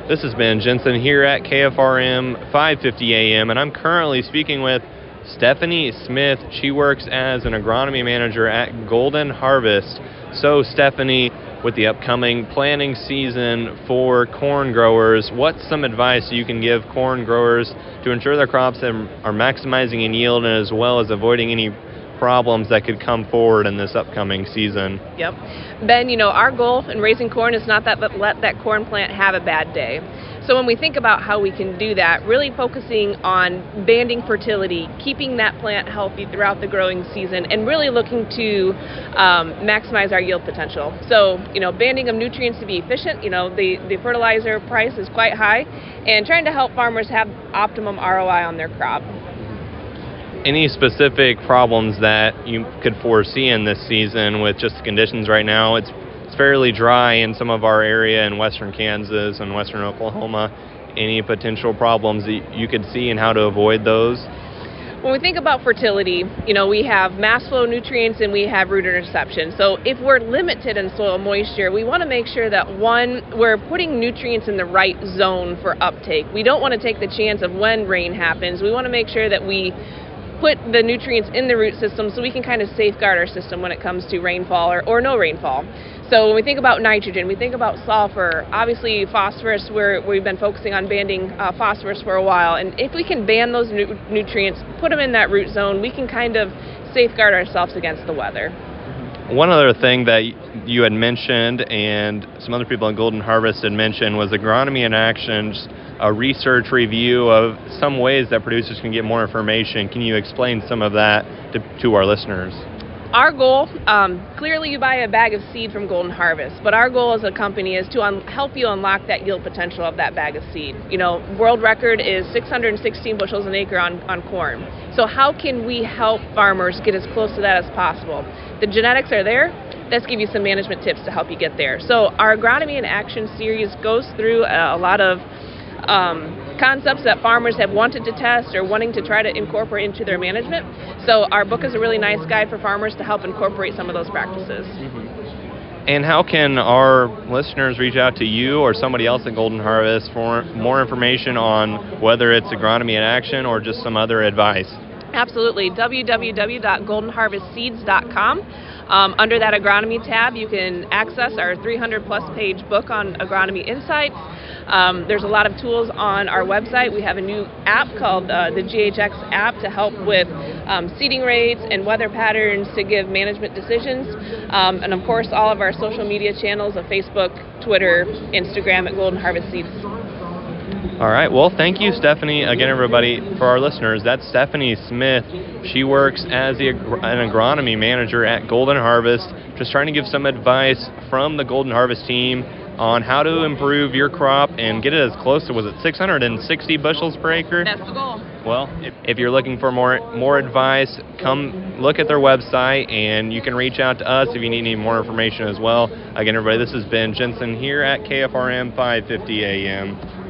This has been Jensen here at KFRM 550 AM, and I'm currently speaking with Stephanie Smith. She works as an agronomy manager at Golden Harvest. So, Stephanie, with the upcoming planting season for corn growers, what's some advice you can give corn growers to ensure their crops are maximizing in yield and as well as avoiding any problems that could come forward in this upcoming season? Yep. Ben, our goal in raising corn is not that let that corn plant have a bad day. So when we think about how we can do that, really focusing on banding fertility, keeping that plant healthy throughout the growing season, and really looking to maximize our yield potential. So, banding of nutrients to be efficient, the fertilizer price is quite high, and trying to help farmers have optimum ROI on their crop. Any specific problems that you could foresee in this season with just the conditions right now? It's fairly dry in some of our area in western Kansas and western Oklahoma. Any potential problems that you could see and how to avoid those? When we think about fertility, we have mass flow nutrients and we have root interception. So if we're limited in soil moisture, we want to make sure that, one, we're putting nutrients in the right zone for uptake. We don't want to take the chance of when rain happens. We want to make sure that we put the nutrients in the root system so we can kind of safeguard our system when it comes to rainfall or no rainfall. So when we think about nitrogen, we think about sulfur, obviously phosphorus, we've been focusing on banding phosphorus for a while. And if we can ban those nutrients, put them in that root zone, we can kind of safeguard ourselves against the weather. One other thing that you had mentioned and some other people at Golden Harvest had mentioned was Agronomy in Action, a research review of some ways that producers can get more information. Can you explain some of that to our listeners? Our goal, clearly you buy a bag of seed from Golden Harvest, but our goal as a company is to help you unlock that yield potential of that bag of seed. World record is 616 bushels an acre on corn. So how can we help farmers get as close to that as possible? The genetics are there. Let's give you some management tips to help you get there. So our Agronomy in Action series goes through a lot of concepts that farmers have wanted to test or wanting to try to incorporate into their management. So our book is a really nice guide for farmers to help incorporate some of those practices. Mm-hmm. And how can our listeners reach out to you or somebody else at Golden Harvest for more information on whether it's Agronomy in Action or just some other advice? Absolutely. www.goldenharvestseeds.com. Under that agronomy tab, you can access our 300-plus page book on agronomy insights. There's a lot of tools on our website. We have a new app called the GHX app to help with seeding rates and weather patterns to give management decisions. And of course, all of our social media channels of Facebook, Twitter, Instagram at Golden Harvest Seeds. All right. Well, thank you, Stephanie. Again, everybody, for our listeners, that's Stephanie Smith. She works as an agronomy manager at Golden Harvest, just trying to give some advice from the Golden Harvest team on how to improve your crop and get it as close to, was it 660 bushels per acre? That's the goal. Well, if you're looking for more advice, come look at their website, and you can reach out to us if you need any more information as well. Again, everybody, this has been Jensen here at KFRM 550 AM.